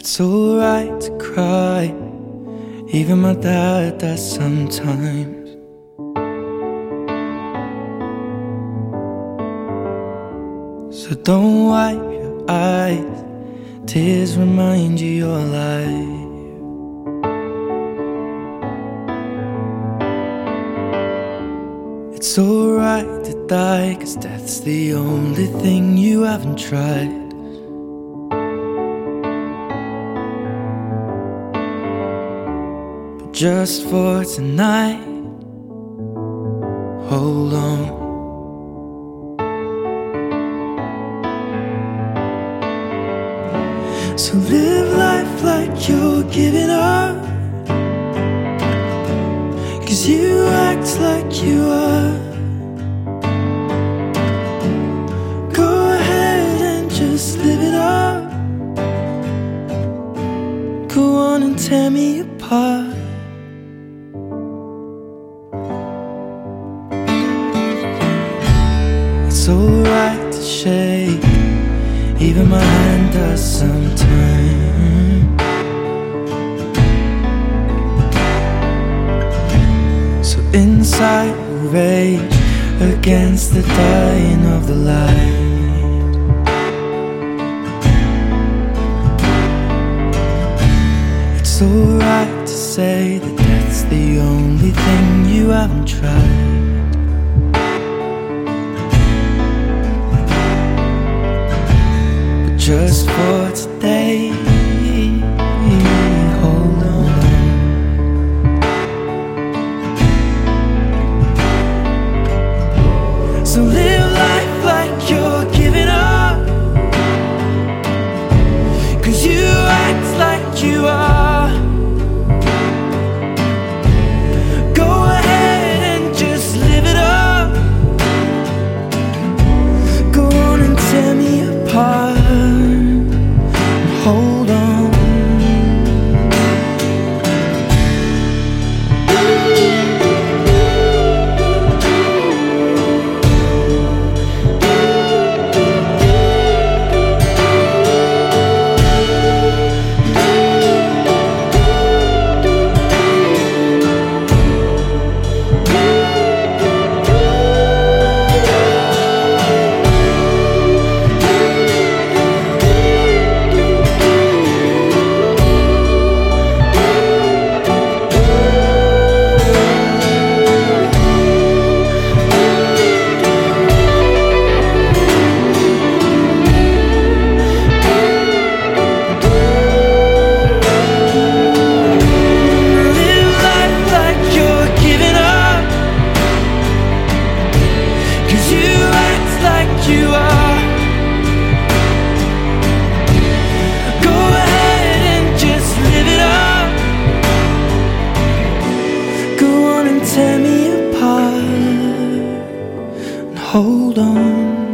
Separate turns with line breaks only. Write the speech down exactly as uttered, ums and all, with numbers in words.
It's alright to cry, even my dad does sometimes. So don't wipe your eyes, tears remind you you're alive. It's alright to die, 'cause death's the only thing you haven't tried. But just for tonight, hold on. So live life like you're giving up, 'cause you act like you are. Go ahead and just live it up. Go on and tear me apart. It's alright to shake, even my hand does sometimes. So inside we rage against the dying of the light. It's alright to say that that's the only thing you haven't tried. Just for today, hold on. So live life like you're giving up, 'cause you act like you are. Go ahead and just live it up. Go on and tear me apart. Hold on. You are. Go ahead and just live it up. Go on and tear me apart and hold on.